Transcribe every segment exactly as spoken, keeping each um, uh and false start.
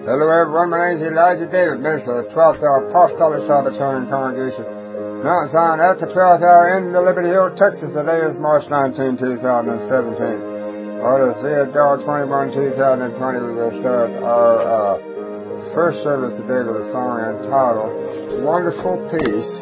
Hello everyone, my name is Elijah David, minister of the twelfth Hour Apostolic Salvatorian Congregation, Mount Zion at the twelfth hour in the Liberty Hill, Texas. Today is March nineteenth, two thousand seventeen. Order Theodore twenty-one, two thousand twenty. We will start our uh, first service today with a song entitled Wonderful Peace.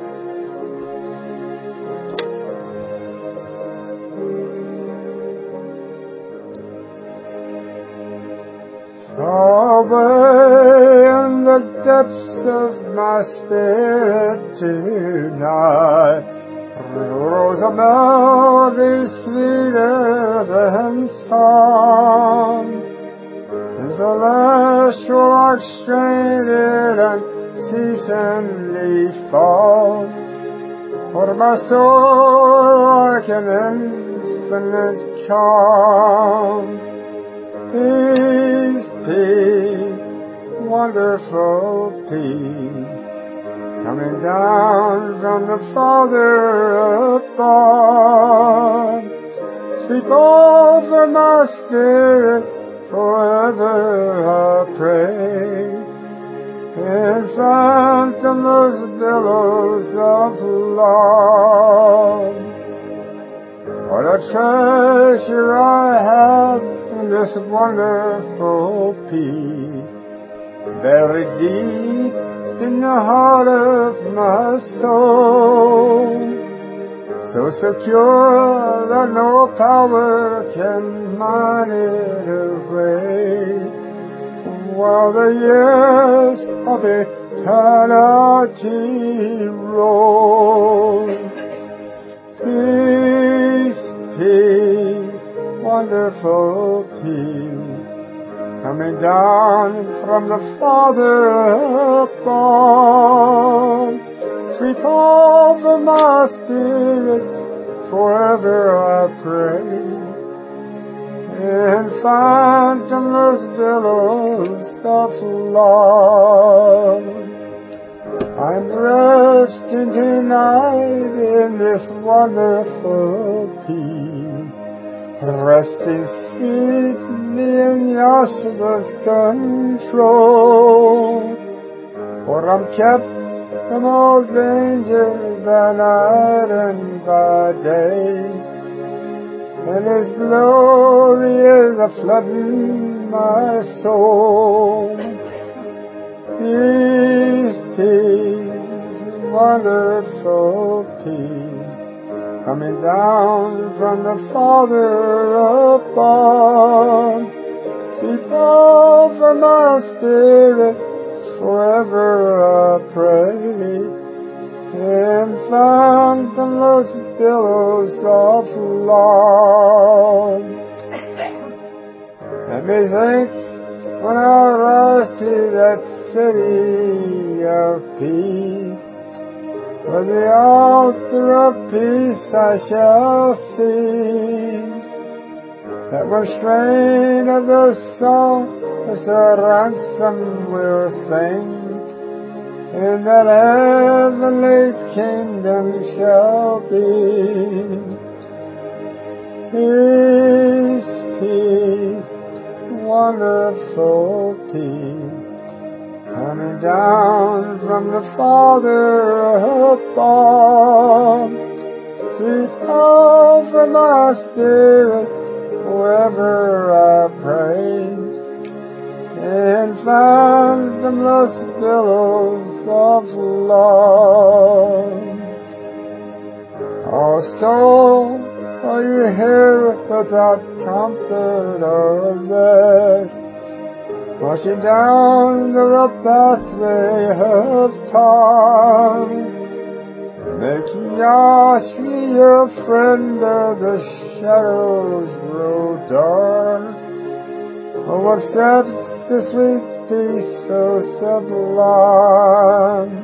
Away in the depths of my spirit tonight rose a melody sweeter than song. As the celestial orchestrated unceasingly fall, for my soul like an infinite charm. Peace, peace, wonderful peace, coming down from the Father above. Sweep over my spirit, forever I pray, in fathomless billows of love. What a treasure I have in this wonderful peace, buried deep in the heart of my soul, so secure that no power can mine it away, while the years of eternity roll. Peace, peace, wonderful peace, coming down from the Father above. Sweep over my spirit, forever I pray, in fathomless billows of love. I'm resting tonight in this wonderful peace, resting sweetly in Yahshua's control, for I'm kept from all danger by night and by day, and His glory is a flooding my soul. Peace, peace, wonderful peace, coming down from the Father above. Sweep over my spirit, forever I pray, in fathomless billows of love. Let me think when I rise to that city of peace, for the altar of peace I shall see, that one strain of the song as a ransom will sing, in that heavenly kingdom shall be. Peace, peace, wonderful peace, coming down from the Father above. Sweep over my spirit, forever I pray, in fathomless billows of love. Oh soul, are you here without comfort or rest, marching down the rough pathway of time? Make Yahshua your friend, or the shadows grow dark. Oh, accept the sweet peace so sublime.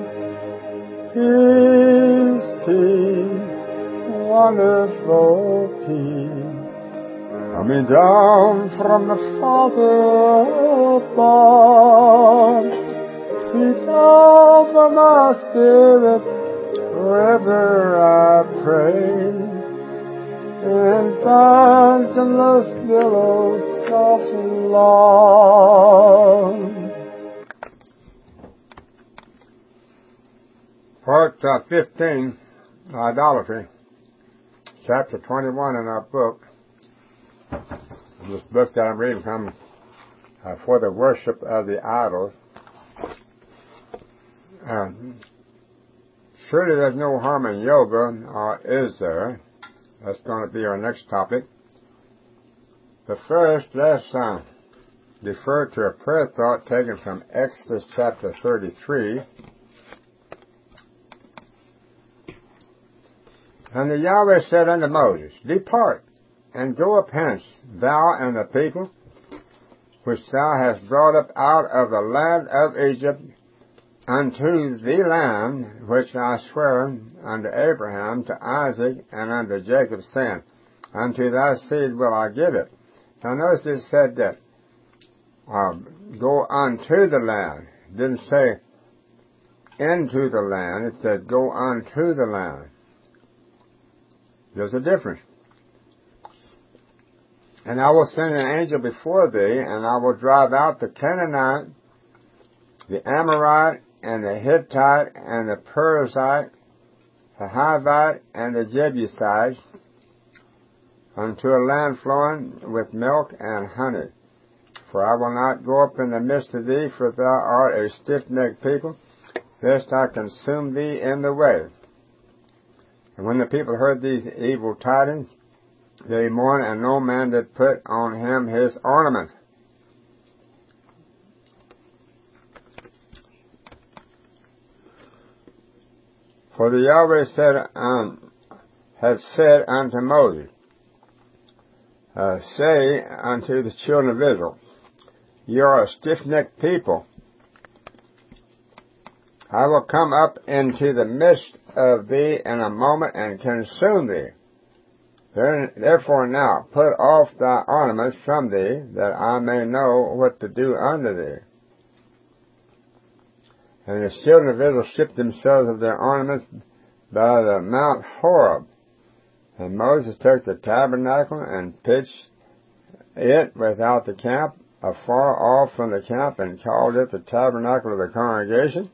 Peace, peace, wonderful peace, coming down from the Father above. Sweep over my spirit, forever I pray, in fathomless billows of love. uh, fifteen, idolatry, chapter twenty-one in our book, this book that I'm reading from, uh, for the worship of the idols. Uh, surely there's no harm in yoga, or is there? That's going to be our next topic. But first, let's uh, defer to a prayer thought taken from Exodus chapter thirty-three. And the Yahweh said unto Moses, Depart, and go up hence, thou and the people, which thou hast brought up out of the land of Egypt, unto the land which I sware unto Abraham, to Isaac, and unto Jacob, saying, Unto thy seed will I give it. Now notice it said that, uh, go unto the land. It didn't say into the land. It said go unto the land. There's a difference. And I will send an angel before thee, and I will drive out the Canaanite, the Amorite, and the Hittite, and the Perizzite, the Hivite, and the Jebusite, unto a land flowing with milk and honey. For I will not go up in the midst of thee, for thou art a stiff-necked people, lest I consume thee in the way. And when the people heard these evil tidings, they mourned, and no man did put on him his ornament. For the Yahweh said, um, had said unto Moses, uh, Say unto the children of Israel, Ye are a stiff-necked people. I will come up into the midst of thee in a moment and consume thee. Therefore now put off thy ornaments from thee, that I may know what to do unto thee. And the children of Israel stripped themselves of their ornaments by the Mount Horeb. And Moses took the tabernacle and pitched it without the camp, afar off from the camp, and called it the tabernacle of the congregation.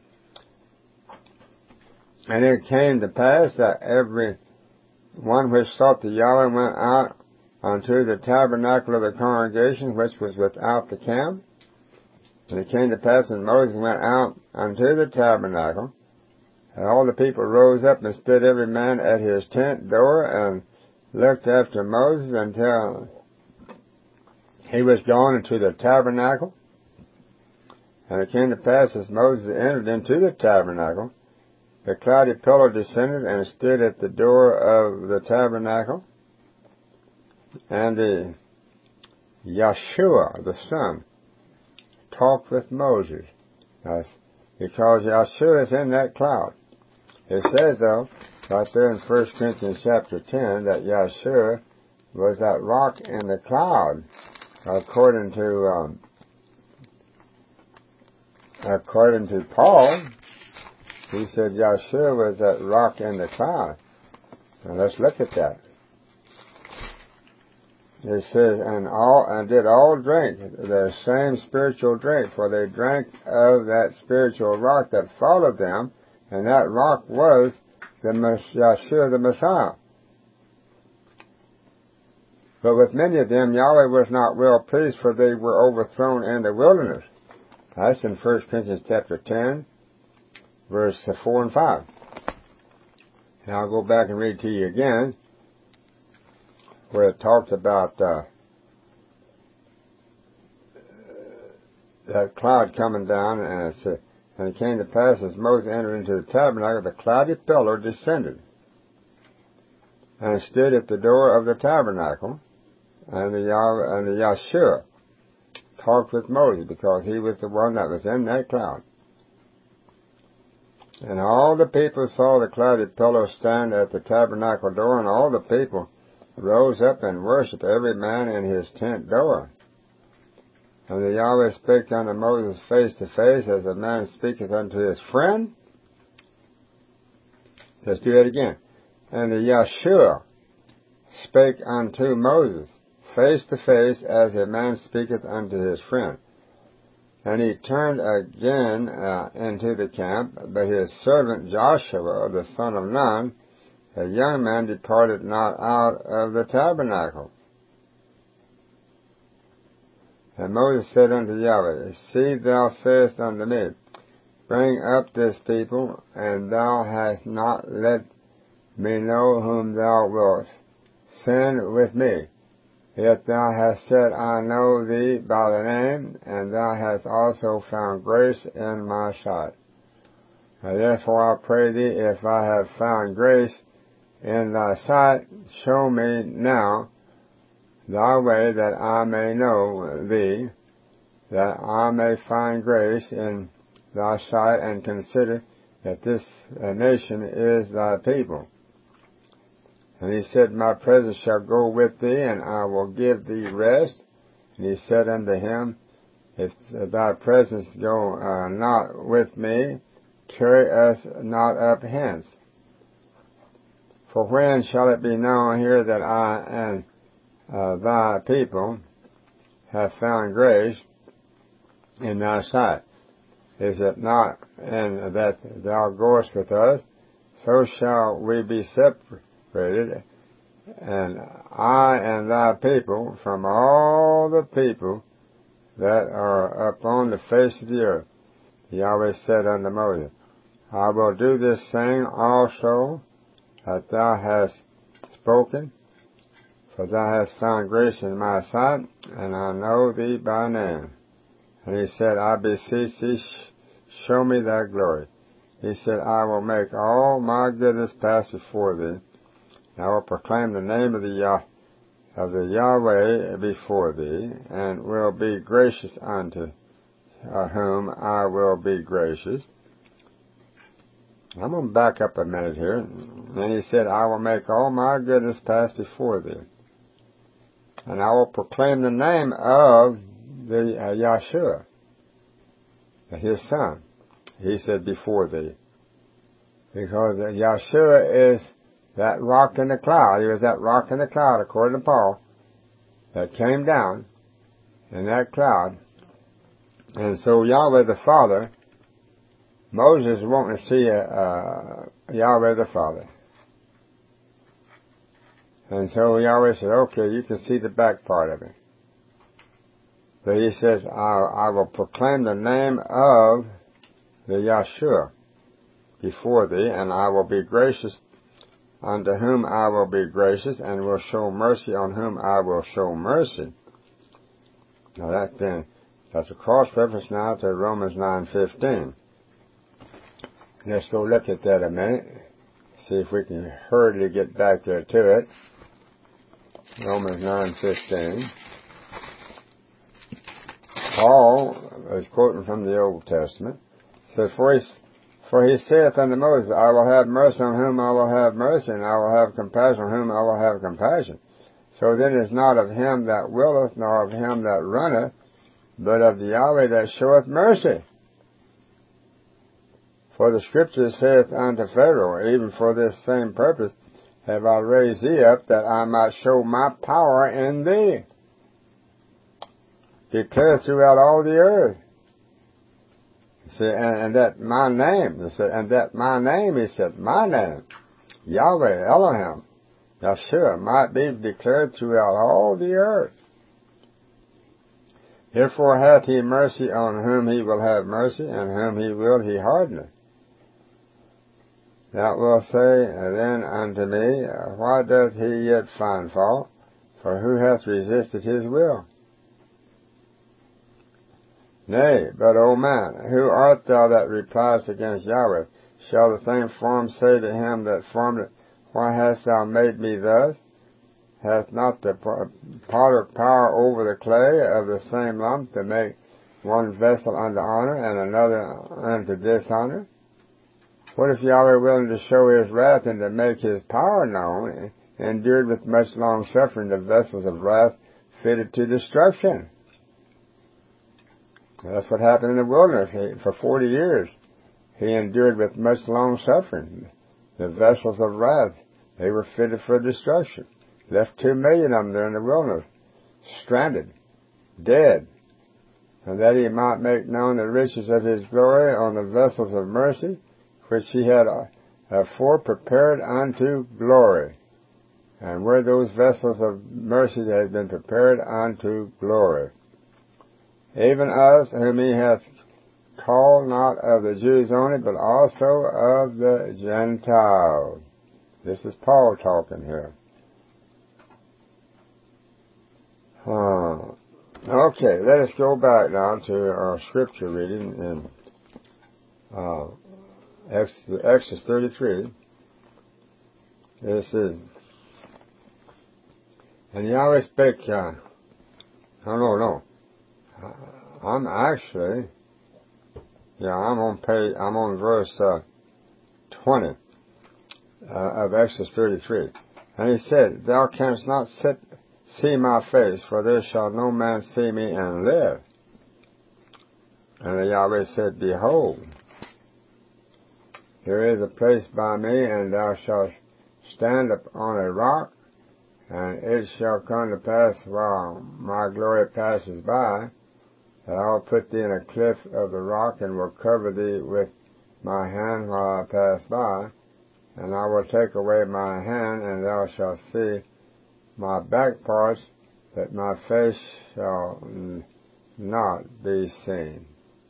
And it came to pass that every one which sought the Yahweh went out unto the tabernacle of the congregation, which was without the camp. And it came to pass when Moses went out unto the tabernacle, and all the people rose up and stood every man at his tent door, and looked after Moses until he was gone into the tabernacle. And it came to pass as Moses entered into the tabernacle, the cloudy pillar descended and stood at the door of the tabernacle, and the Yeshua, the Son, talked with Moses, uh, because Yeshua is in that cloud. It says, though, right there in First Corinthians chapter ten, that Yeshua was that rock in the cloud, according to um, according to Paul. He said Yeshua was that rock in the cloud. Now let's look at that. It says, and all, and did all drink the same spiritual drink, for they drank of that spiritual rock that followed them, and that rock was the Yeshua the Messiah. But with many of them Yahweh was not well pleased, for they were overthrown in the wilderness. That's in First Corinthians chapter ten, verse four and five. And I'll go back and read to you again, where it talks about uh, that cloud coming down, and it said, and it came to pass as Moses entered into the tabernacle, the cloudy pillar descended and stood at the door of the tabernacle, and the Yah- and the Yeshua talked with Moses, because he was the one that was in that cloud. And all the people saw the cloudy pillar stand at the tabernacle door, and all the people rose up and worshipped, every man in his tent door. And the Yahweh spake unto Moses face to face, as a man speaketh unto his friend. Let's do it again. And the Yeshua spake unto Moses face to face, as a man speaketh unto his friend. And he turned again uh, into the camp, but his servant Joshua, the son of Nun, a young man, departed not out of the tabernacle. And Moses said unto Yahweh, See, thou sayest unto me, Bring up this people, and thou hast not let me know whom thou wilt send with me. Yet thou hast said, I know thee by the name, and thou hast also found grace in my sight. And therefore I pray thee, if I have found grace in thy sight, show me now thy way, that I may know thee, that I may find grace in thy sight, and consider that this nation is thy people. And he said, My presence shall go with thee, and I will give thee rest. And he said unto him, If thy presence go uh, not with me, carry us not up hence. For when shall it be known here that I and uh, thy people have found grace in thy sight? Is it not in that thou goest with us? So shall we be separated, and I and thy people, from all the people that are upon the face of the earth. Yahweh said unto Moses, I will do this thing also that thou hast spoken, for thou hast found grace in my sight, and I know thee by name. And he said, I beseech thee, show me thy glory. He said, I will make all my goodness pass before thee, and I will proclaim the name of the Yah, of the Yahweh before thee, and will be gracious unto uh, whom I will be gracious. I'm going to back up a minute here. And he said, I will make all my goodness pass before thee, and I will proclaim the name of the uh, Yahshua, his son. He said, before thee. Because uh, Yahshua is that rock in the cloud. He was that rock in the cloud, according to Paul, that came down in that cloud. And so Yahweh the Father, Moses wanted to see uh, uh, Yahweh the Father. And so Yahweh said, okay, you can see the back part of it. But he says, I, I will proclaim the name of the Yahshua before thee, and I will be gracious unto whom I will be gracious, and will show mercy on whom I will show mercy. Now that then, that's a cross-reference now to Romans nine fifteen. Let's go look at that a minute. See if we can hurriedly get back there to it. Romans nine fifteen. Paul is quoting from the Old Testament. Says, for he, for he saith unto Moses, I will have mercy on whom I will have mercy, and I will have compassion on whom I will have compassion. So then it is not of him that willeth, nor of him that runneth, but of the Yahweh that showeth mercy. For the Scripture saith unto Pharaoh, even for this same purpose have I raised thee up, that I might show my power in thee. Declare throughout all the earth. See, and, and that my name, he said, and that my name, he said, my name, Yahweh, Elohim, Yahshua, might be declared throughout all the earth. Therefore hath he mercy on whom he will have mercy, and whom he will he hardeneth. Thou wilt say then unto me, why doth he yet find fault? For who hath resisted his will? Nay, but, O man, who art thou that repliest against Yahweh? Shall the thing formed say to him that formed it, why hast thou made me thus? Hath not the potter power over the clay of the same lump to make one vessel unto honor and another unto dishonor? What if Yahweh, willing to show his wrath and to make his power known, endured with much long suffering the vessels of wrath fitted to destruction? That's what happened in the wilderness. He, for forty years, he endured with much long suffering the vessels of wrath. They were fitted for destruction. Left two million of them there in the wilderness, stranded, dead. and that he might make known the riches of his glory on the vessels of mercy, which he had afore prepared unto glory. And were those vessels of mercy that had been prepared unto glory, even us whom he hath called, not of the Jews only, but also of the Gentiles. This is Paul talking here. Uh, okay, let us go back now to our scripture reading in uh, Exodus thirty-three. This is, and Yahweh spake, uh, no, no, no. Uh, I'm actually, yeah, I'm on page, I'm on verse uh, twenty uh, of Exodus thirty-three. And he said, Thou canst not sit, see my face, for there shall no man see me and live. And the Yahweh said, Behold, here is a place by me, and thou shalt stand upon a rock, and it shall come to pass while my glory passes by, that I will put thee in a cliff of the rock, and will cover thee with my hand while I pass by, and I will take away my hand, and thou shalt see my back parts, that my face shall not be seen.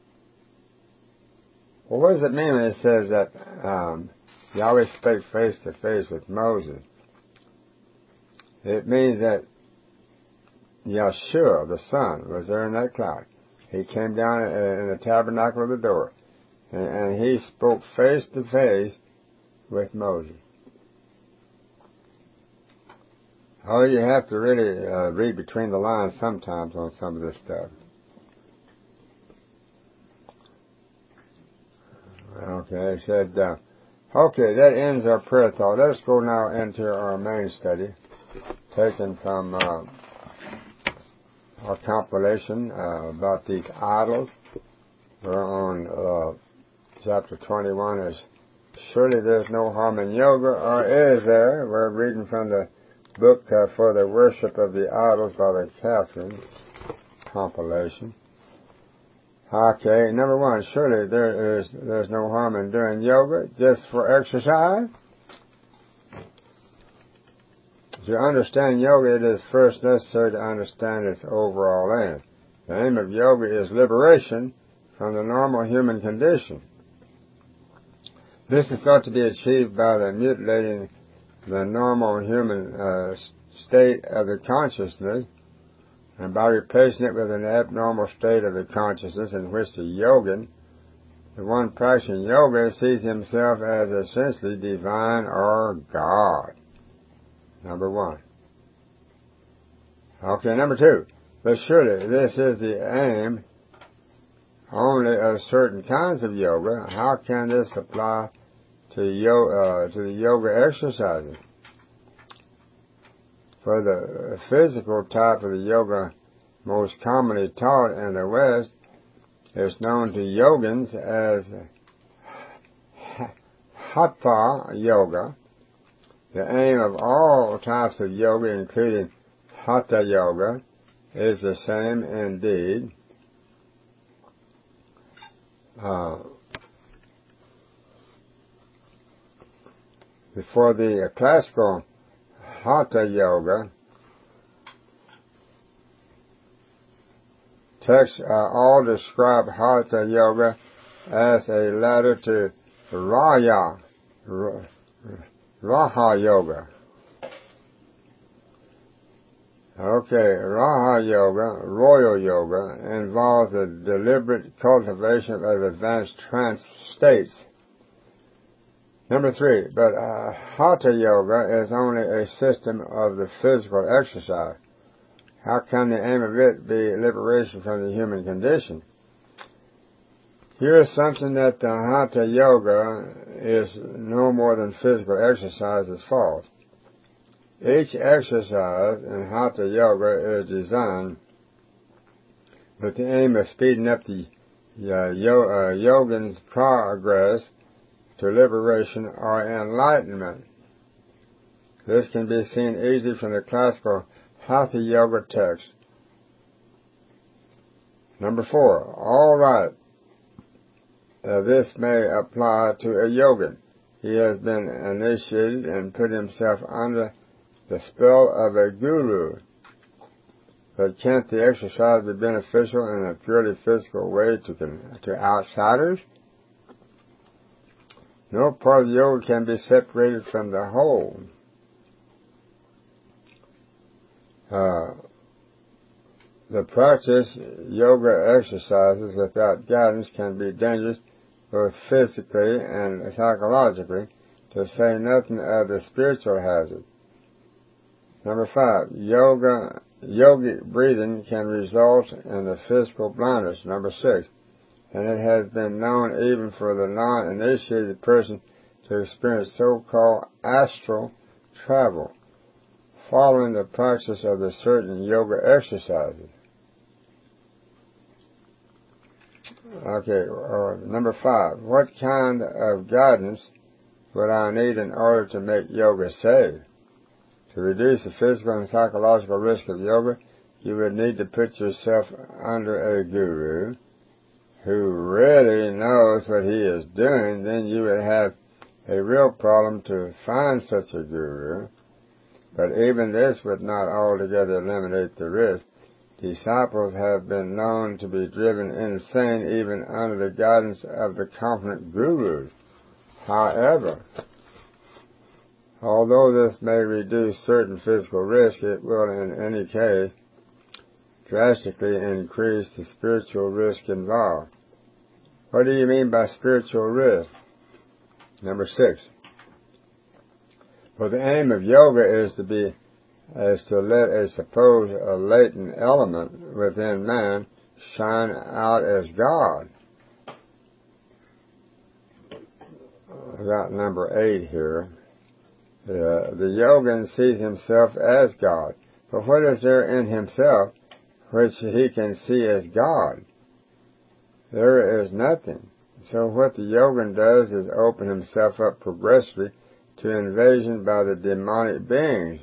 Well, what does it mean when it says that um, Yahweh spake face to face with Moses? It means that Yeshua, the Son, was there in that cloud. He came down in the tabernacle of the door, and, and he spoke face to face with Moses. Oh, you have to really uh, read between the lines sometimes on some of this stuff. Okay, he said, uh, okay, that ends our prayer thought. Let us go now into our main study, taken from uh, our compilation uh, about these idols. We're on uh, chapter twenty-one. Is surely there's no harm in yoga, or is there? We're reading from the book uh, for the worship of the idols by the Catherine compilation. Okay, number one, surely there is there's no harm in doing yoga just for exercise. To understand yoga, it is first necessary to understand its overall aim. The aim of yoga is liberation from the normal human condition. This is thought to be achieved by the mutilating the normal human uh, state of the consciousness, and by replacing it with an abnormal state of the consciousness in which the yogin, the one practicing yoga, sees himself as essentially divine or God. Number one. Okay, number two. But surely this is the aim only of certain kinds of yoga. How can this apply to, yo- uh, to the yoga exercises? For the physical type of the yoga most commonly taught in the West is known to yogins as Hatha Yoga. The aim of all types of yoga, including Hatha Yoga, is the same indeed. Uh, before the classical Hatha Yoga, texts uh, all describe Hatha Yoga as a ladder to Raya, Raha Yoga. Okay, Raha Yoga, Royal Yoga, involves the deliberate cultivation of advanced trance states. Number three, but uh, Hatha Yoga is only a system of the physical exercise. How can the aim of it be liberation from the human condition? Here is something that the Hatha Yoga is no more than physical exercise is false. Each exercise in Hatha Yoga is designed with the aim of speeding up the uh, yo- uh, yogin's progress to liberation or enlightenment. This can be seen easily from the classical Hatha Yoga text. Number four, all right. Uh, this may apply to a yogin. He has been initiated and put himself under the spell of a guru. But can't the exercise be beneficial in a purely physical way to, to outsiders? No part of yoga can be separated from the whole. Uh, the practice yoga exercises without guidance can be dangerous both physically and psychologically, to say nothing of the spiritual hazard. Number five, yoga, yogic breathing can result in the physical blindness. Number six, and it has been known even for the non-initiated person to experience so-called astral travel following the practice of the certain yoga exercises. Okay, uh, number five, what kind of guidance would I need in order to make yoga safe? To reduce the physical and psychological risk of yoga, you would need to put yourself under a guru who really knows what he is doing. Then you would have a real problem to find such a guru. But even this would not altogether eliminate the risk. Disciples have been known to be driven insane even under the guidance of the competent gurus. However, although this may reduce certain physical risk, it will in any case drastically increase the spiritual risk involved. What do you mean by spiritual risk? Number six. For the aim of yoga is to be is to let a supposed a latent element within man shine out as God. I got number eight here. Uh, the yogin sees himself as God. But what is there in himself which he can see as God? There is nothing. So what the yogin does is open himself up progressively to invasion by the demonic beings.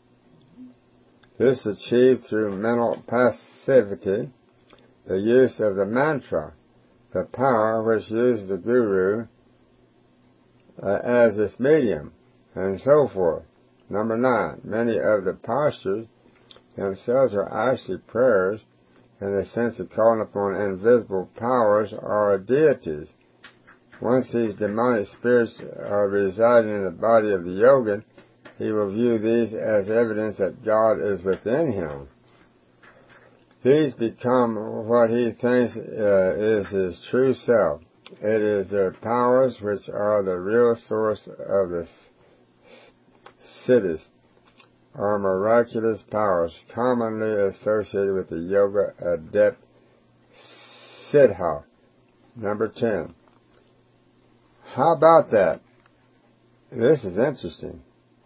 This is achieved through mental passivity, the use of the mantra, the power which uses the guru uh, as its medium, and so forth. Number nine, many of the postures themselves are actually prayers in the sense of calling upon invisible powers or deities. Once these demonic spirits are residing in the body of the yogin, he will view these as evidence that God is within him. These become what he thinks uh, is his true self. It is their powers which are the real source of the siddhis, or miraculous powers, commonly associated with the yoga adept siddha. Number ten. How about that? This is interesting.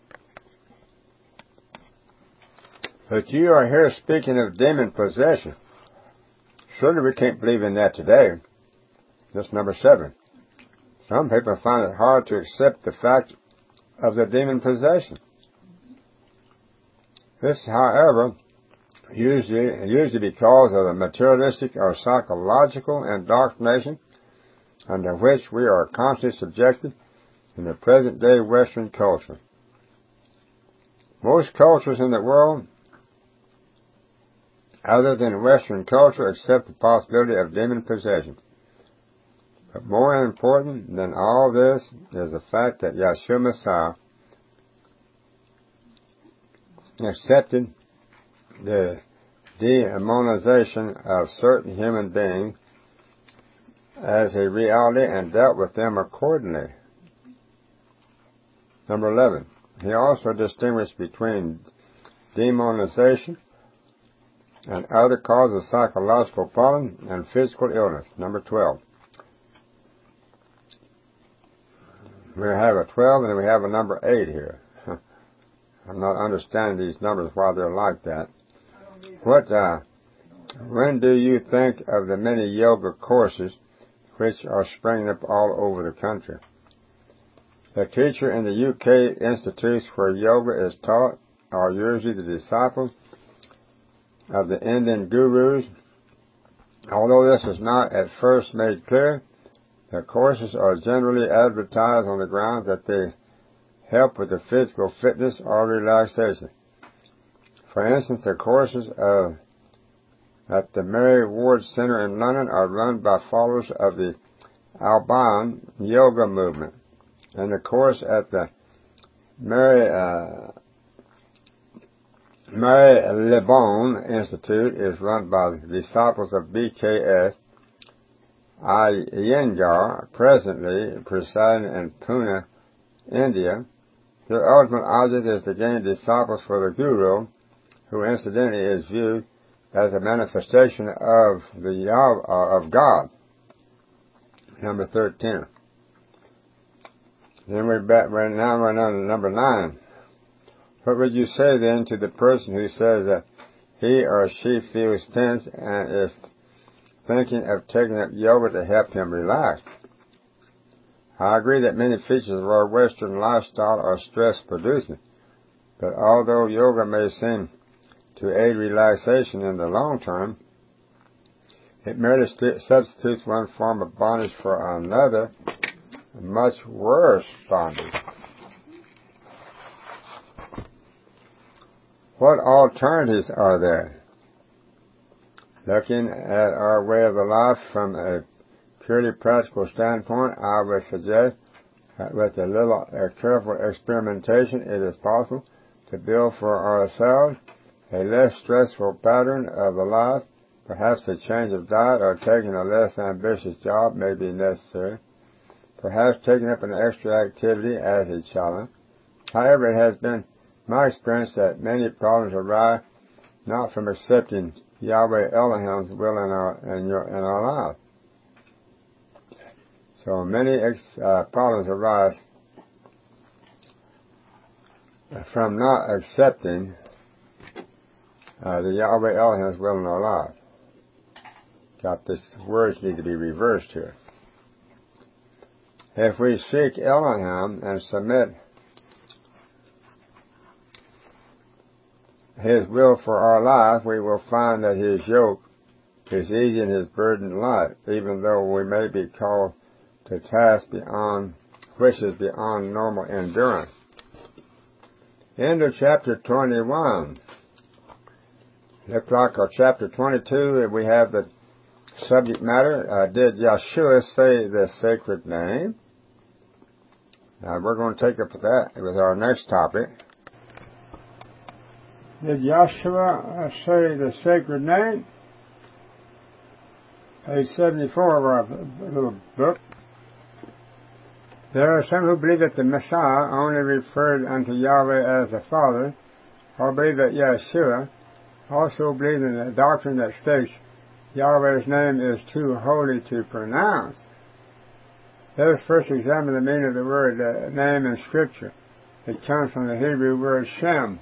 But you are here speaking of demon possession. Surely we can't believe in that today. That's number seven. Some people find it hard to accept the fact of the demon possession. This, however, usually, usually because of the materialistic or psychological indoctrination under which we are constantly subjected in the present-day Western culture. Most cultures in the world, other than Western culture, accept the possibility of demon possession. But more important than all this is the fact that Yeshua Messiah accepted the demonization of certain human beings as a reality and dealt with them accordingly. Number eleven. He also distinguished between demonization and other causes of psychological problems and physical illness. Number twelve. We have a twelve and then we have a number eight here. I'm not understanding these numbers why they're like that. What, uh, when do you think of the many yoga courses which are springing up all over the country? The teacher in the U K institutes where yoga is taught are usually the disciples of the Indian gurus Although this is not at first made clear, the courses are generally advertised on the grounds that they help with the physical fitness or relaxation. For instance, the courses of, at the Mary Ward Center in London are run by followers of the Alban yoga movement, and the course at the Mary, uh, Mary Lebon Institute is run by the disciples of B K S Iyengar, presently presiding in Pune, India. Their ultimate object is to gain disciples for the Guru, who incidentally is viewed as a manifestation of the Yah, uh, of God. Number thirteen. Then we're back right now. We're on to number nine. What would you say then to the person who says that he or she feels tense and is thinking of taking up yoga to help him relax? I agree that many features of our Western lifestyle are stress-producing, but although yoga may seem to aid relaxation in the long term, it merely st- substitutes one form of bondage for another, much worse bondage. What alternatives are there? Looking at our way of life from a purely practical standpoint, I would suggest that with a little uh, careful experimentation, it is possible to build for ourselves a less stressful pattern of a life. Perhaps a change of diet or taking a less ambitious job may be necessary. Perhaps taking up an extra activity as a challenge. However, it has been my experience that many problems arise not from accepting Yahweh Elohim's will in our in, your, in our life. So many ex, uh, problems arise from not accepting uh, the Yahweh Elohim's will in our life. Got this, words need to be reversed here. If we seek Elohim and submit His will for our life, we will find that His yoke is easy and His burden light, even though we may be called to task beyond, which is beyond normal endurance. End of chapter twenty-one. Looks like our chapter twenty-two, we have the subject matter, uh, did Yeshua say the sacred name? Now we're going to take up with that with our next topic. Did Yeshua say the sacred name? Page seventy-four of our little book. There are some who believe that the Messiah only referred unto Yahweh as the Father, or believe that Yeshua also believed in the doctrine that states Yahweh's name is too holy to pronounce. Let us first examine the meaning of the word uh, name in Scripture. It comes from the Hebrew word Shem.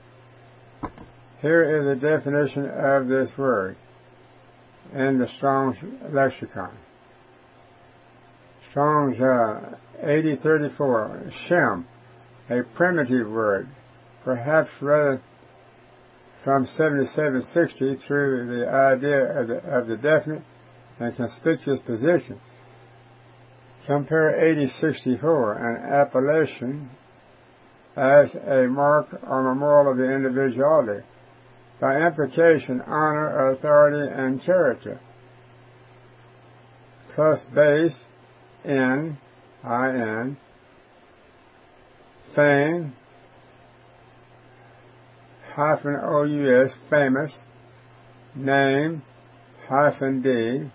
Here is a definition of this word in the Strong's lexicon. Strong's uh, eighty thirty-four, Shem, a primitive word, perhaps rather from seventy-seven sixty through the idea of the, of the definite and conspicuous position. Compare eighty sixty-four, an appellation as a mark or memorial of the individuality, by implication, honor, authority, and character, plus base, N, I N, fame, hyphen O U S, famous, name, hyphen D,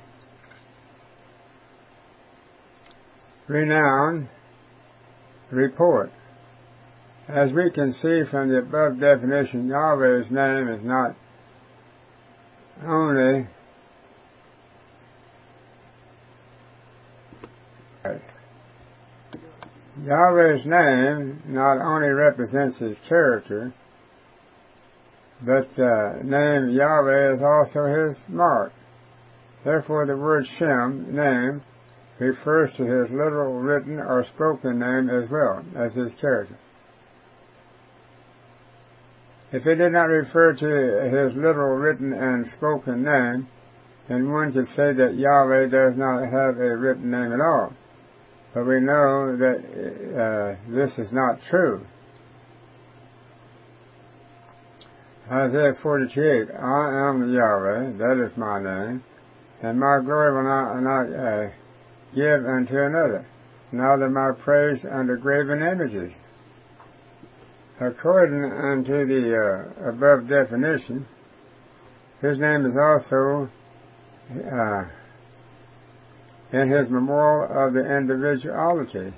renown, report. As we can see from the above definition, Yahweh's name is not only Yahweh's name not only represents His character, but the name Yahweh is also His mark. Therefore, the word Shem, name, refers to His literal written or spoken name as well as His character. If it did not refer to His literal written and spoken name, then one could say that Yahweh does not have a written name at all. But we know that uh, this is not true. Isaiah forty-two eight, I am the Yahweh, that is my name, and my glory will not, not uh, give unto another, neither my praise unto graven images. According unto the uh, above definition, his name is also uh, in his memorial of the individuality.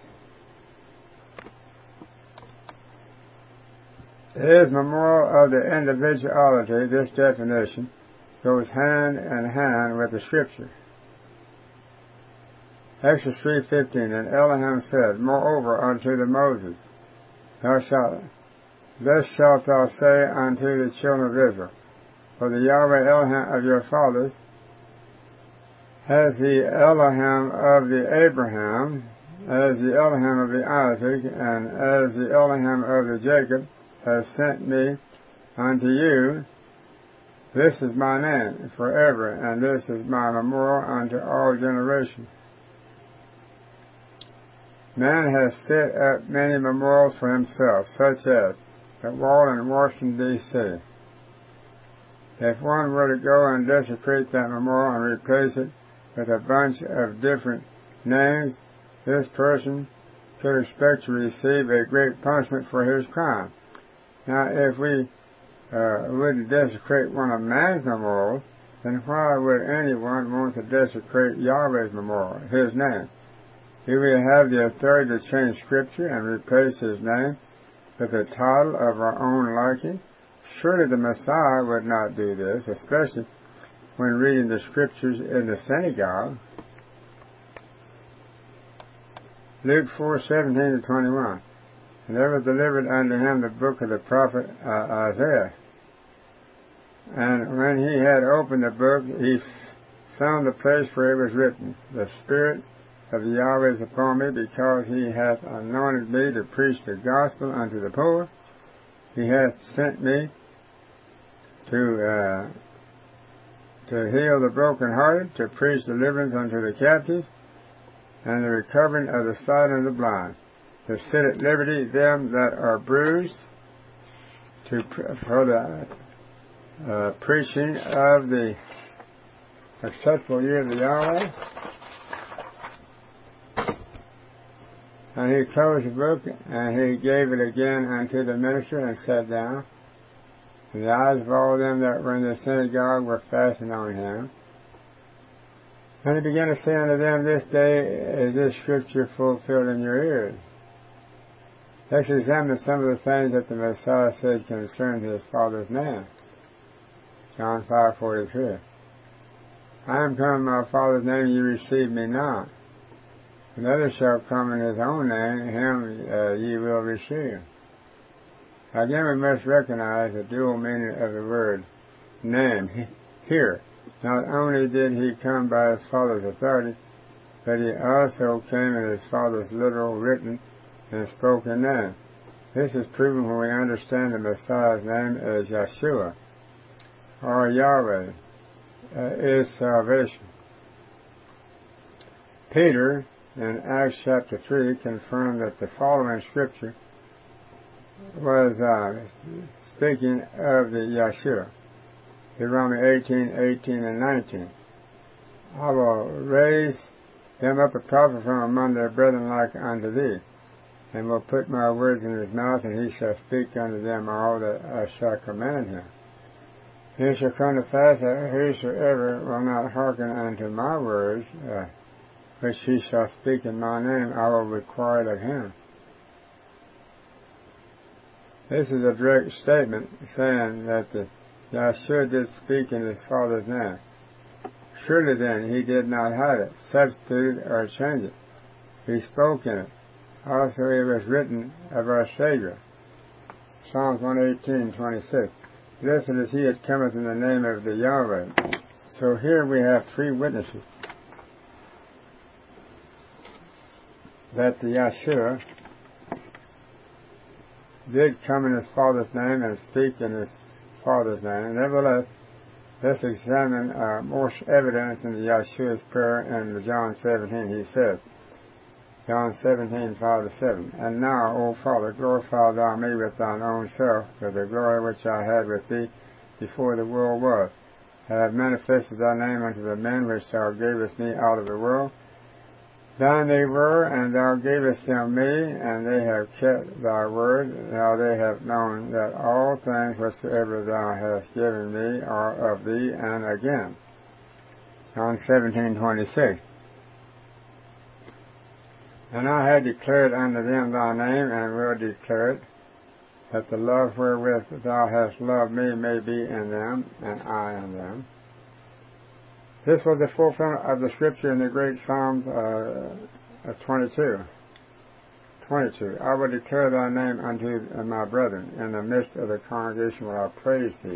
His memorial of the individuality, this definition, goes hand in hand with the Scripture. Exodus three fifteen, and Elohim said, Moreover unto the Moses, Thou shalt, thus shalt thou say unto the children of Israel, For the Yahweh Elohim of your fathers, as the Elohim of the Abraham, as the Elohim of the Isaac, and as the Elohim of the Jacob, has sent me unto you, this is my name forever, and this is my memorial unto all generations. Man has set up many memorials for himself, such as the wall in Washington, D C If one were to go and desecrate that memorial and replace it with a bunch of different names, this person could expect to receive a great punishment for his crime. Now, if we uh, wouldn't desecrate one of man's memorials, then why would anyone want to desecrate Yahweh's memorial, his name? Do we have the authority to change Scripture and replace his name with a title of our own liking? Surely the Messiah would not do this, especially when reading the Scriptures in the synagogue. Luke four seventeen to twenty-one. And there was delivered unto him the book of the prophet uh, Isaiah. And when he had opened the book, he f- found the place where it was written, The Spirit of the Yahweh is upon me, because he hath anointed me to preach the gospel unto the poor. He hath sent me to uh, to heal the brokenhearted, to preach deliverance unto the captives, and the recovering of the sight of the blind, to set at liberty them that are bruised, to for the uh, preaching of the acceptable year of the Yahweh. And he closed the book, and he gave it again unto the minister, and sat down. And the eyes of all them that were in the synagogue were fastened on him. And he began to say unto them, This day is this scripture fulfilled in your ears. Let's examine some of the things that the Messiah said concerning his Father's name. John five forty-three. I am come in my Father's name, ye receive me not. Another shall come in his own name, him uh, ye will receive. Again, we must recognize the dual meaning of the word name here. Not only did he come by his Father's authority, but he also came in his Father's literal, written, and spoken name. This is proven when we understand the Messiah's name as Yeshua, or Yahweh, uh, is salvation. Peter, in Acts chapter three, confirmed that the following scripture was uh, speaking of the Yeshua. Deuteronomy eighteen, eighteen, and nineteen. I will raise them up a prophet from among their brethren like unto thee, and will put my words in his mouth, and he shall speak unto them all that I shall command him. It shall come to pass that whosoever will not hearken unto my words, uh, which he shall speak in my name, I will require of him. This is a direct statement saying that the Yeshua did speak in his Father's name. Surely then he did not hide it, substitute it, or change it. He spoke in it. Also it was written of our Savior. Psalms one eighteen, twenty-six. Blessed is he that cometh in the name of the Yahweh. So here we have three witnesses that the Yeshua did come in his Father's name and speak in his Father's name. Nevertheless, Let's examine uh, more evidence in Yeshua's prayer in John seventeen. He said, John seventeen, five to seven, And now, O Father, glorify thou me with thine own self, with the glory which I had with thee before the world was. I have manifested thy name unto the men which thou gavest me out of the world. Thine they were, and thou gavest them me, and they have kept thy word. Now they have known that all things whatsoever thou hast given me are of thee. And again, John seventeen, twenty-six, And I have declared unto them thy name, and will declare it, that the love wherewith thou hast loved me may be in them, and I in them. This was the fulfillment of the scripture in the great Psalms uh, twenty-two. twenty-two. I will declare thy name unto my brethren. In the midst of the congregation will I praise thee.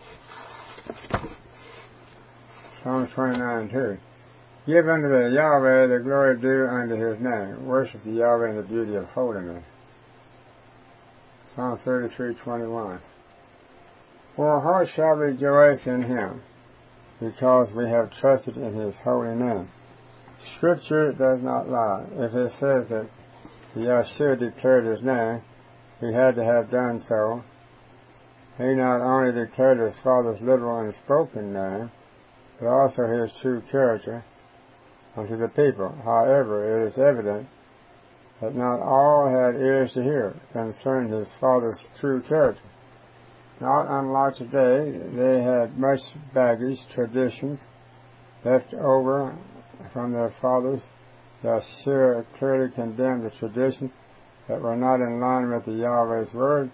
Psalms twenty-nine, two. Give unto the Yahweh the glory due unto his name. Worship the Yahweh in the beauty of holiness. Psalm thirty-three, twenty-one. For our heart shall rejoice in him, because we have trusted in his holy name. Scripture does not lie. If it says that Yeshua declared his name, he had to have done so. He not only declared his Father's literal and spoken name, but also his true character unto the people. However, it is evident that not all had ears to hear concerning his Father's true character. Not unlike today, they had much baggage, traditions, left over from their fathers. Yeshua clearly condemned the traditions that were not in line with the Yahweh's word.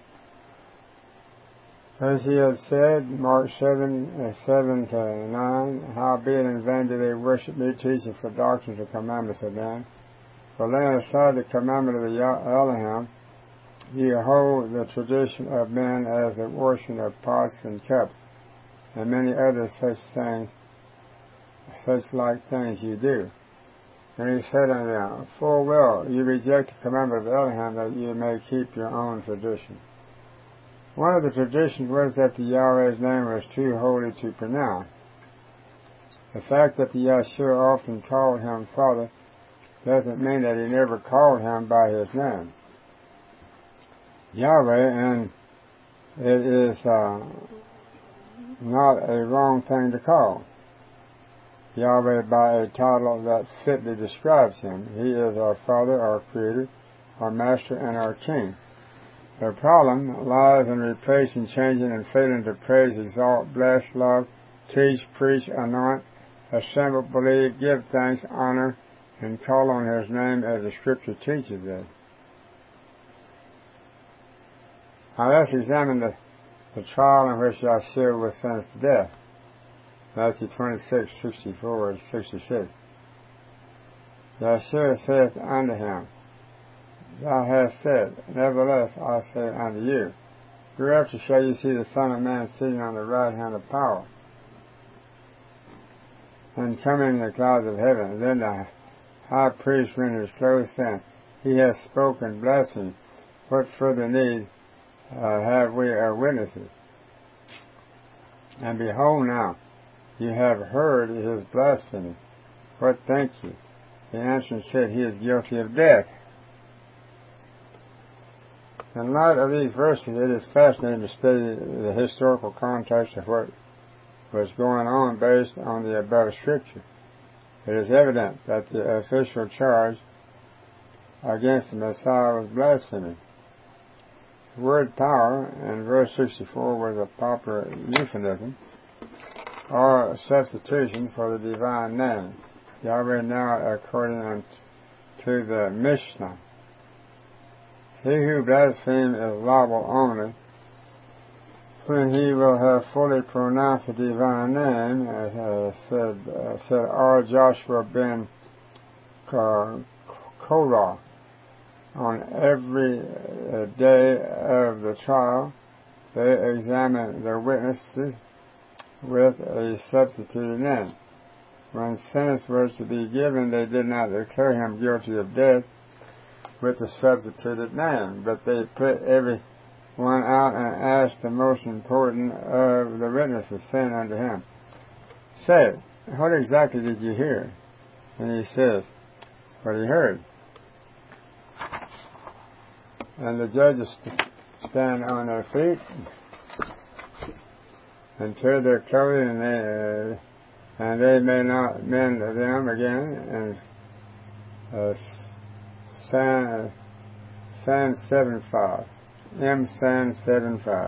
As he had said, Mark seven, seven to nine, Howbeit in vain do they worship me, teaching for doctrines and commandments of men. For laying aside the commandment of the Elohim, ye hold the tradition of men as the washing of pots and cups, and many other such things, such like things ye do. And he said unto them, Full well, ye reject the commandment of Elohim, that ye may keep your own tradition. One of the traditions was that the Yahweh's name was too holy to pronounce. The fact that the Yeshua often called him Father doesn't mean that he never called him by his name. Yahweh, and it is uh, not a wrong thing to call Yahweh by a title that fitly describes him. He is our Father, our Creator, our Master, and our King. The problem lies in replacing, changing, and failing to praise, exalt, bless, love, teach, preach, anoint, assemble, believe, give thanks, honor, and call on his name as the Scripture teaches us. Now let's examine the, the trial in which Yeshua was sentenced to death. Matthew twenty-six, sixty-four and sixty-six. Yeshua saith unto him, Thou hast said, Nevertheless I say unto you, Hereafter shall you see the Son of Man sitting on the right hand of power, and coming in the clouds of heaven. And then the high priest rent his clothes, saying, He hath spoken blasphemy. What further need uh, have we of witnesses? And behold now, you have heard his blasphemy. What think ye? He answered and said, He is guilty of death. In light of these verses, it is fascinating to study the historical context of what was going on based on the above scripture. It is evident that the official charge against the Messiah was blasphemy. The word power in verse sixty-four was a proper euphemism or substitution for the divine name. Yahweh now according to the Mishnah. He who blasphemes is liable only when he will have fully pronounced the divine name, as uh, said, uh, said R. Joshua ben Korah. On every uh, day of the trial, they examined the witnesses with a substituted name. When sentence was to be given, they did not declare him guilty of death with the substituted name, but they put every one out and asked the most important of the witnesses, saying unto him, Say, what exactly did you hear? And he says, what he heard. And the judges stand on their feet and tear their clothing, and they, uh, and they may not mend them again. And uh, Psalm Psalm seven five, M Psalm seven five.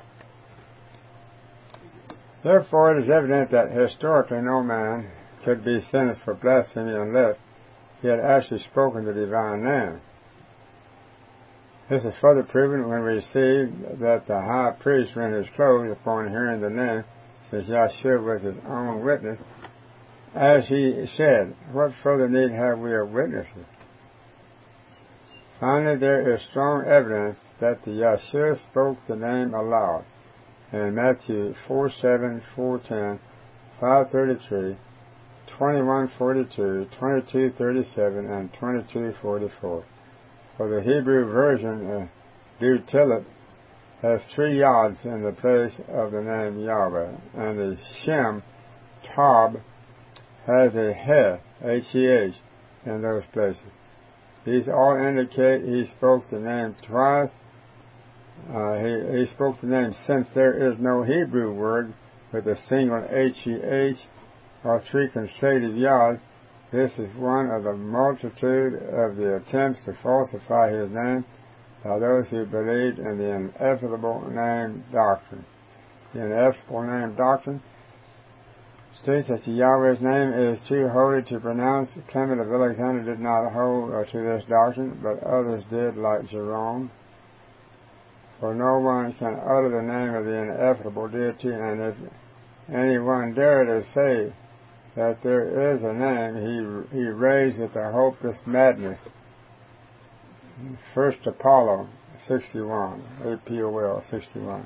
Therefore, it is evident that historically no man could be sentenced for blasphemy unless he had actually spoken the divine name. This is further proven when we see that the high priest rent his clothes upon hearing the name, since Yahshua was his own witness. As he said, what further need have we of witnesses? Finally, there is strong evidence that the Yahshua spoke the name aloud in Matthew four seven, four ten, five thirty-three, twenty-one forty-two, twenty-two thirty-seven, and twenty-two forty-four. For the Hebrew version, uh, Du Tillet has three yods in the place of the name Yahweh, and the Shem Tab has a He, H E H, in those places. These all indicate he spoke the name twice. Uh, he, he spoke the name since there is no Hebrew word with a single H E H or three consecutive yods. This is one of the multitude of the attempts to falsify his name by those who believed in the ineffable name doctrine. The ineffable name doctrine states that Yahweh's name is too holy to pronounce. Clement of Alexandria did not hold uh, to this doctrine, but others did, like Jerome. For no one can utter the name of the ineffable deity, and if anyone dare to say that there is a name, he he raised with a hopeless madness. First Apollo sixty-one, A P O L sixty-one.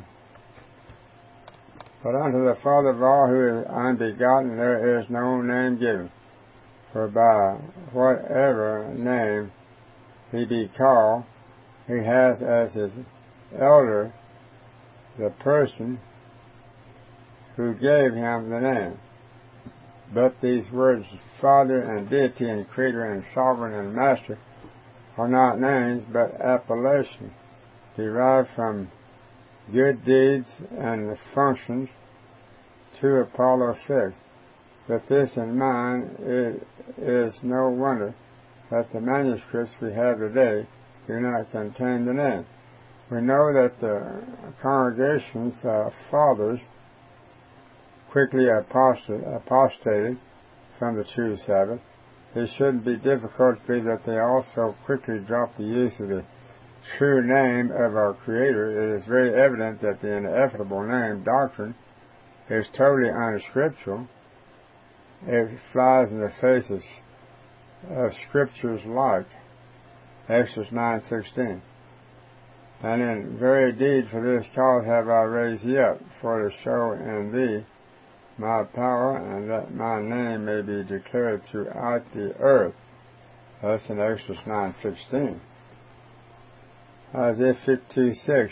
But unto the Father of all, who is unbegotten, there is no name given. For by whatever name he be called, he has as his elder the person who gave him the name. But these words, Father and Deity and Creator and Sovereign and Master, are not names, but appellations, derived from good deeds and functions. Two Apollo six. With this in mind, it is no wonder that the manuscripts we have today do not contain the name. We know that the congregation's uh, fathers quickly apostated from the true Sabbath. It shouldn't be difficult to believe that they also quickly dropped the use of the true name of our Creator. It is very evident that the ineffable name doctrine is totally unscriptural. It flies in the face of, of scriptures like Exodus nine sixteen. And in very deed for this cause have I raised thee up, for to show in thee my power, and that my name may be declared throughout the earth. That's in Exodus nine sixteen. Isaiah fifty-two six.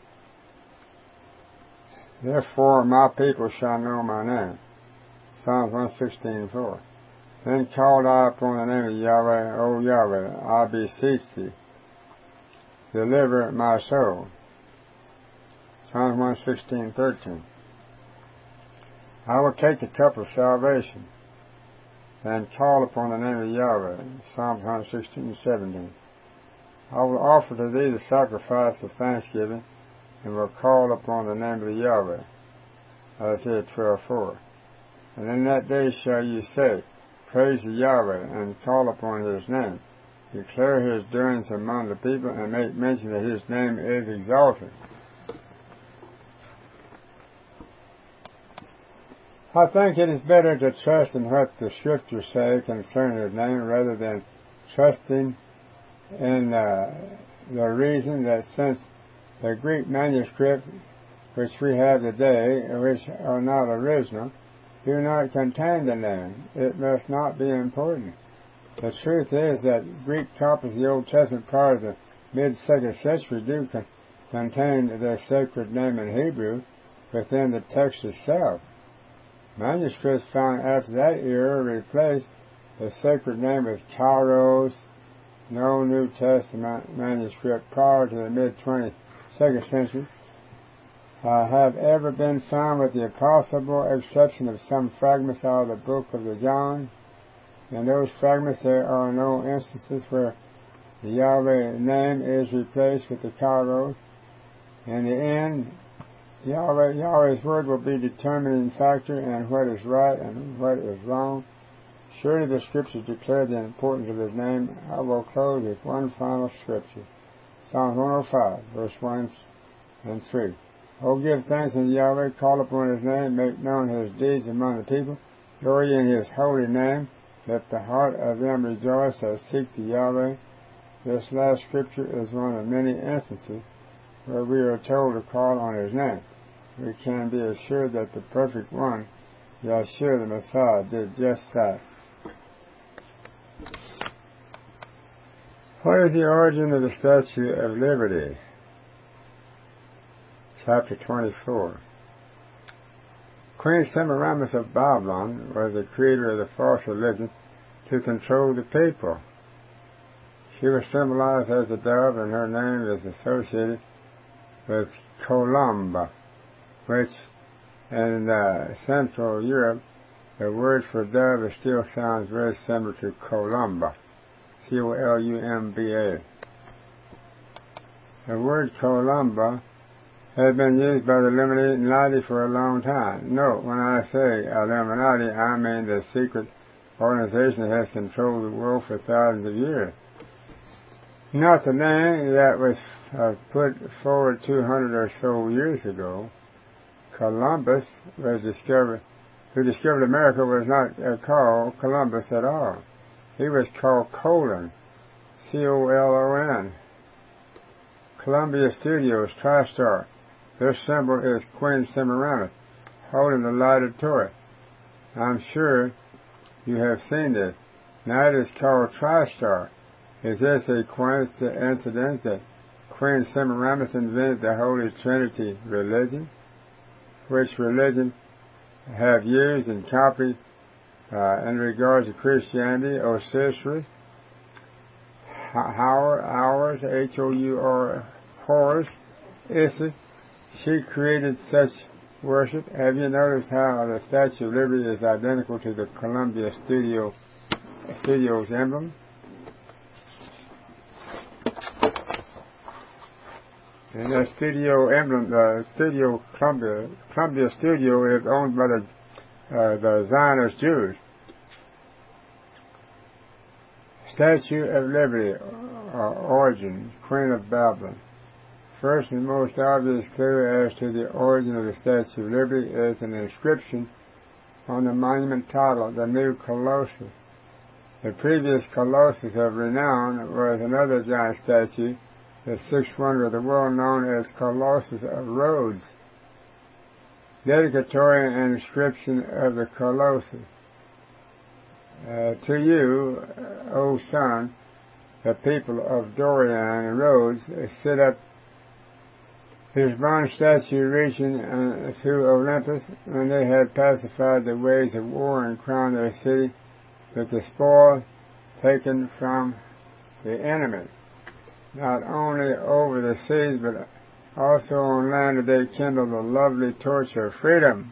Therefore my people shall know my name. Psalms one sixteen four. Then called I upon the name of Yahweh, O Yahweh, I beseech thee, deliver my soul. Psalms one sixteen thirteen. I will take the cup of salvation and call upon the name of Yahweh. Psalms one sixteen seventeen. I will offer to thee the sacrifice of thanksgiving and will call upon the name of the Yahweh. Isaiah twelve four. And in that day shall ye say, Praise the Yahweh, and call upon his name. Declare his doings among the people, and make mention that his name is exalted. I think it is better to trust in what the Scriptures say concerning his name rather than trusting in uh, the reason that since the Greek manuscript which we have today, which are not original, do not contain the name, it must not be important. The truth is that Greek copies of the Old Testament prior to the mid-second century do con- contain the sacred name in Hebrew within the text itself. Manuscripts found after that era replaced the sacred name with Kairos. No New Testament manuscript prior to the mid-twenty-second century uh, have ever been found, with the possible exception of some fragments out of the book of the John. In those fragments there are no instances where the Yahweh name is replaced with the Kairos. In the end, Yahweh, Yahweh's word will be a determining factor in what is right and what is wrong. Surely the Scriptures declare the importance of His name. I will close with one final Scripture. Psalm one oh five, verse one and three. Oh, give thanks unto Yahweh, call upon His name, make known His deeds among the people. Glory in His holy name. Let the heart of them rejoice that seek the Yahweh. This last Scripture is one of many instances where we are told to call on His name. We can be assured that the perfect one, Yeshua the Messiah, did just that. What is the origin of the Statue of Liberty? Chapter twenty-four. Queen Semiramis of Babylon was the creator of the false religion to control the people. She was symbolized as a dove, and her name is associated with Columba, which in uh, Central Europe, the word for dove still sounds very similar to Columba, C O L U M B A. The word Columba has been used by the Illuminati for a long time. Note, when I say Illuminati, I mean the secret organization that has controlled the world for thousands of years. Not the name that was uh, put forward two hundred or so years ago. Columbus was discovered, who discovered America, was not uh, called Columbus at all. He was called Colon, C O L O N. Columbia Studios, TriStar. Their symbol is Queen Semiramis, holding the lighted torch. I'm sure you have seen this. Now it is called TriStar. Is this a coincidence that Queen Semiramis invented the Holy Trinity religion, which religion have used and copied uh, in regards to Christianity, Osiris, Horus, H O U R, Horus, Isis? She created such worship. Have you noticed how the Statue of Liberty is identical to the Columbia Studio, Studios emblem? And the studio emblem, the studio Columbia, Columbia Studio, is owned by the uh, the Zionist Jews. Statue of Liberty, uh, origin, Queen of Babylon. First and most obvious clue as to the origin of the Statue of Liberty is an inscription on the monument titled the New Colossus. The previous Colossus of renown was another giant statue, the sixth wonder of the world, known as Colossus of Rhodes. Dedicatory inscription of the Colossus. Uh, to you, O son, the people of Dorian and Rhodes, sit up his bronze statue reaching uh, to Olympus, when they had pacified the ways of war and crowned their city with the spoil taken from the enemy. Not only over the seas, but also on land did they kindle the lovely torch of freedom.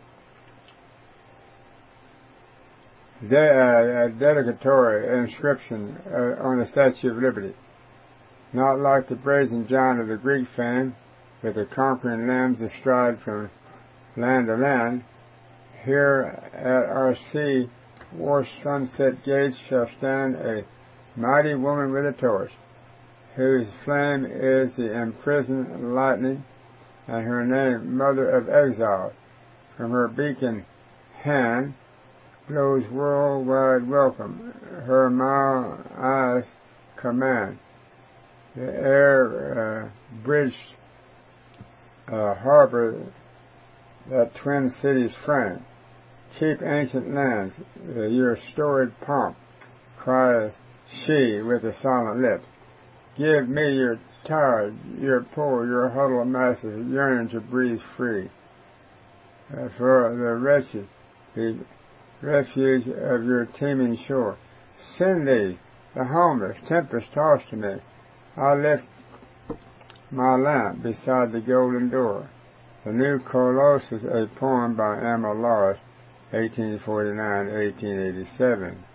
De- uh, a dedicatory inscription uh, on the Statue of Liberty. Not like the brazen giant of the Greek fame, with the conquering limbs astride from land to land, here at our sea war sunset gates shall stand a mighty woman with a torch, whose flame is the imprisoned lightning, and her name Mother of Exile. From her beacon hand blows worldwide welcome, her mild eyes command. The air uh, bridged uh, harbor that twin cities frame. Keep ancient lands, uh, your storied pomp, cries she with a silent lip. Give me your tired, your poor, your huddled masses yearning to breathe free. Uh, for the wretched the refuge of your teeming shore. Send these, the homeless, tempest-tossed to me. I lift my lamp beside the golden door. The New Colossus, a poem by Emma Lawrence, eighteen forty-nine to eighteen eighty-seven.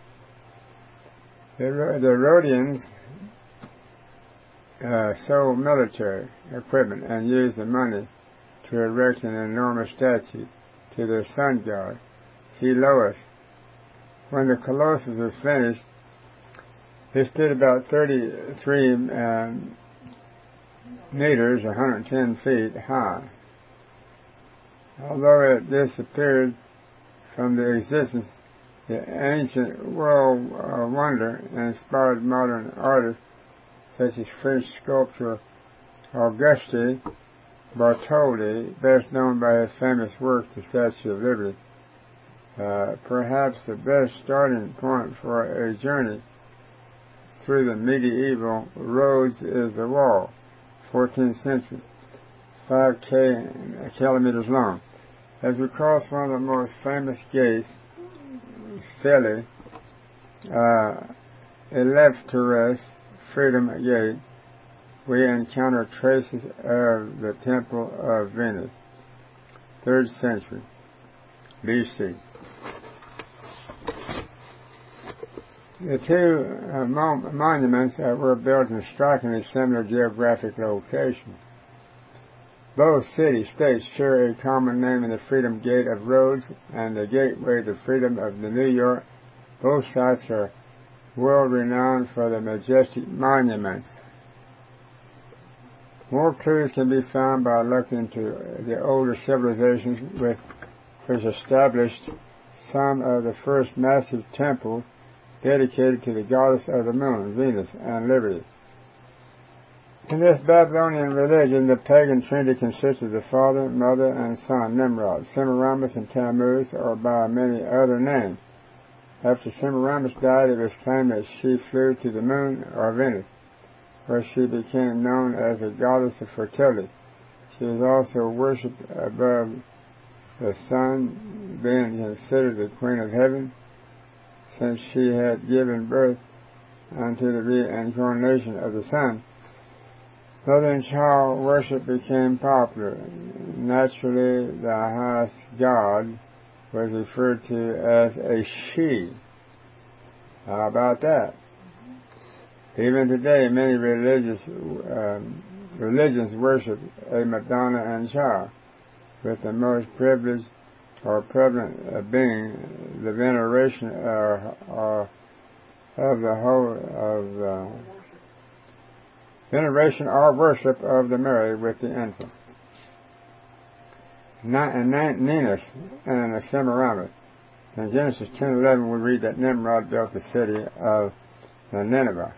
The, the Rhodians uh, sold military equipment and used the money to erect an enormous statue to their sun god, Helois. When the Colossus was finished, it stood about thirty-three um, meters, one hundred ten feet high. Although it disappeared from the existence, the ancient world uh, wonder inspired modern artists such as French sculptor Auguste Bartholdi, best known by his famous work, The Statue of Liberty. Uh, perhaps the best starting point for a journey through the medieval roads is the Wall, fourteenth century, five kilometers long. As we cross one of the most famous gates, Philly, uh, Eleftheris Freedom Gate, we encounter traces of the Temple of Venus, third century B C. The two uh, mon- monuments uh, were built in strikingly similar geographic locations. Both city-states share a common name in the Freedom Gate of Rhodes and the Gateway to Freedom of the New York. Both sites are world-renowned for their majestic monuments. More clues can be found by looking to the older civilizations with, which established some of the first massive temples dedicated to the goddess of the moon, Venus, and liberty. In this Babylonian religion, the pagan trinity consists of the Father, Mother, and Son, Nimrod, Semiramis, and Tammuz, or by many other names. After Semiramis died, it was claimed that she flew to the moon, or Venus, where she became known as a goddess of fertility. She was also worshipped above the sun, being considered the Queen of Heaven, since she had given birth unto the reincarnation of the sun. Mother and child worship became popular. Naturally, the highest god was referred to as a she. How about that? Even today, many religious um, religions worship a Madonna and child, with the most privileged or prevalent uh, being the veneration uh, uh, of the whole of the veneration or worship of the Mary with the infant. And Ninus and Semiramis. In Genesis ten eleven, we read that Nimrod built the city of Nineveh.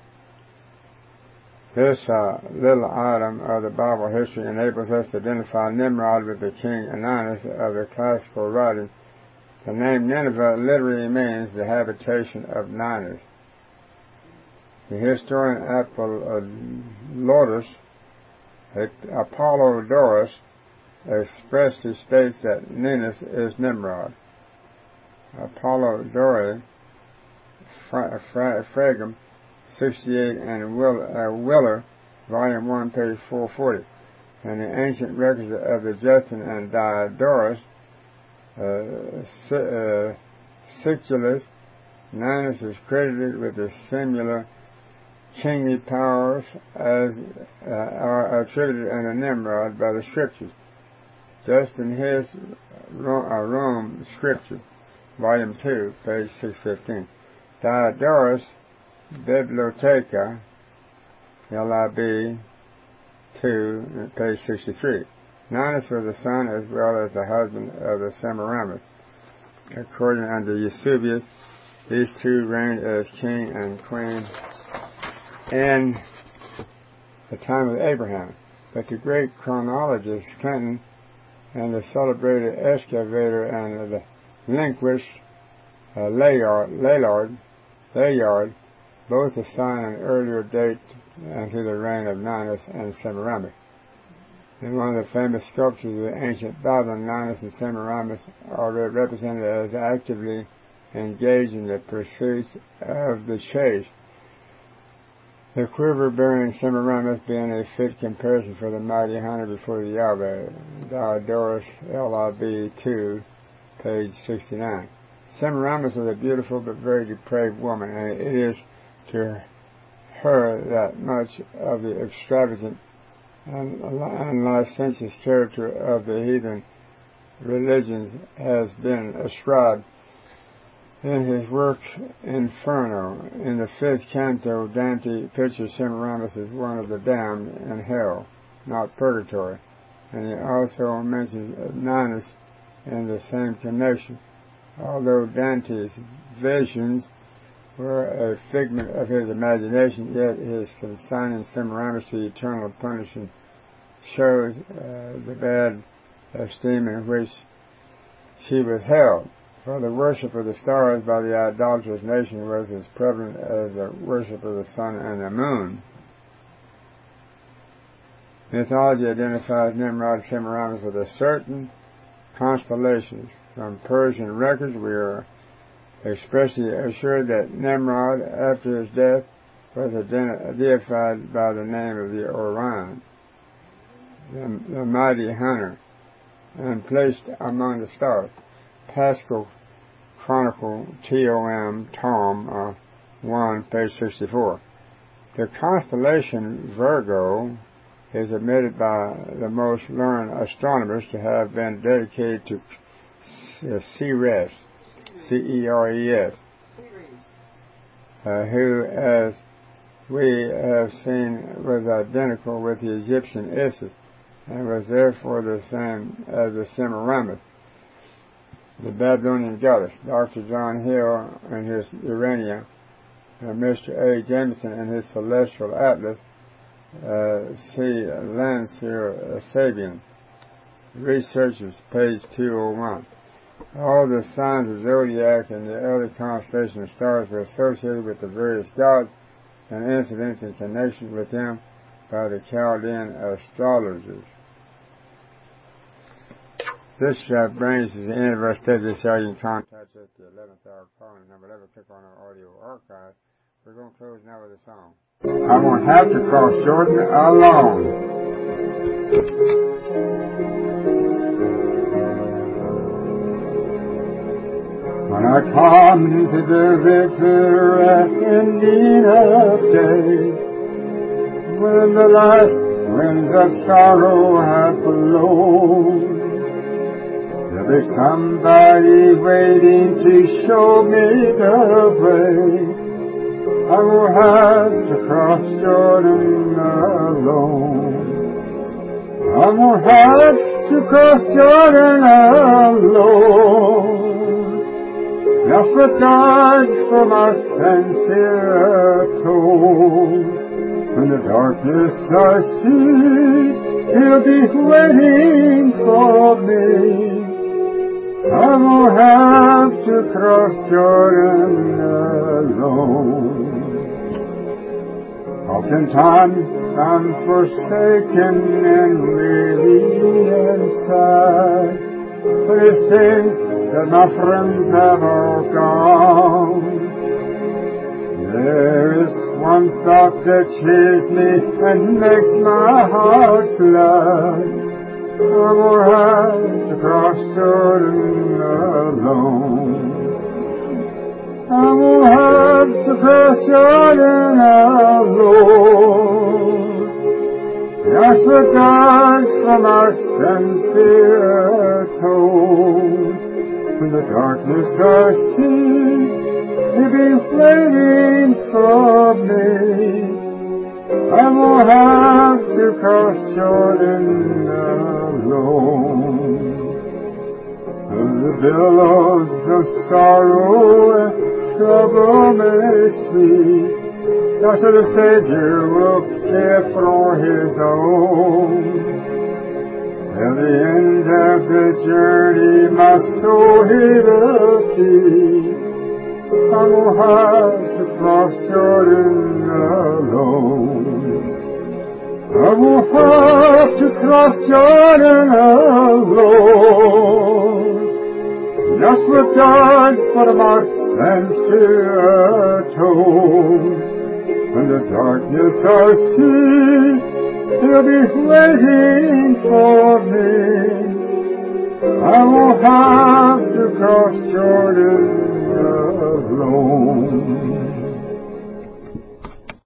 This uh, little item of the Bible history enables us to identify Nimrod with the king Ninus of the classical writing. The name Nineveh literally means the habitation of Ninus. The historian Apollodorus, Apollodorus expressly states that Ninus is Nimrod. Apollodorus, Fragm, sixty-eight, and Will, uh, Willer, Volume one, page four forty. And the ancient records of the Justin and Diodorus, uh, uh, Siculus, Ninus is credited with the similar kingly powers as uh, are attributed unto Nimrod by the Scriptures. Just in his Rome, uh, Rome Scripture, Volume two, page six fifteen. Diodorus, Bibliotheca, L I B two, page sixty-three. Ninus was the son as well as the husband of the Semiramis. According unto Eusebius, these two reigned as king and queen in the time of Abraham. But the great chronologist Clinton and the celebrated excavator and the linguist uh, Layard, Layard, Layard both assign an earlier date unto the reign of Ninus and Semiramis. And one of the famous sculptures of the ancient Babylon, Linus and Semiramis, are represented as actively engaged in the pursuits of the chase. The quiver-bearing Semiramis being a fit comparison for the mighty hunter before the Yahweh. Diodorus, L I B two, page sixty-nine. Semiramis was a beautiful but very depraved woman, and it is to her that much of the extravagant and licentious character of the heathen religions has been ascribed. In his work Inferno, in the fifth canto, Dante pictures Semiramis as one of the damned in hell, not purgatory, and he also mentions Ninus in the same connection. Although Dante's visions were a figment of his imagination, yet his consigning Semiramis to eternal punishment shows uh, the bad esteem in which she was held. For the worship of the stars by the idolatrous nation was as prevalent as the worship of the sun and the moon. Mythology identifies Nimrod Semiramis with a certain constellations. From Persian records, we are expressly assured that Nimrod, after his death, was deified by the name of the Orion, the, the mighty hunter, and placed among the stars. Pascal Chronicle, T O M, Tom uh, one, page sixty-four. The constellation Virgo is admitted by the most learned astronomers to have been dedicated to uh, Ceres, C E R E S, uh, who, as we have seen, was identical with the Egyptian Isis, and was therefore the same as the Semiramis, the Babylonian goddess. Doctor John Hill in his Urania, and Mister A. Jameson in his Celestial Atlas, uh, see Landseer Sabian. Researchers, page two oh one. All the signs of zodiac and the early constellation of stars were associated with the various gods and incidents in connection with them by the Chaldean astrologers. This uh, brings us to the end of our study. So you can contact us at the eleventh hour calling number eleven. Click on our audio archive. We're going to close now with a song. I won't have to cross Jordan alone. When I come to the river at the ending of day, when the last winds of sorrow have blown, there'll be somebody waiting to show me the way. I will have to cross Jordan alone. I will have to cross Jordan alone. Ask for God for my sincere atone. When the darkness I see, He'll be waiting for me. I will have to cross Jordan alone. Oftentimes I'm forsaken and weary inside, but it seems that my friends have all gone. There is one thought that cheers me and makes my heart glad. I will have to cross Jordan alone. I will have to cross Jordan alone. Ask for God for my sincere atone. When the darkness I see, He'll be waiting for me. I will have to cross Jordan alone. The billows of sorrow and trouble may sweep, that's where the Savior will care for His own. At the end of the journey, my soul He will keep. I will have to cross Jordan alone. I will have to cross Jordan alone, Joshua died for my sins to atone. When the darkness I see, He'll be waiting for me. I won't have to cross Jordan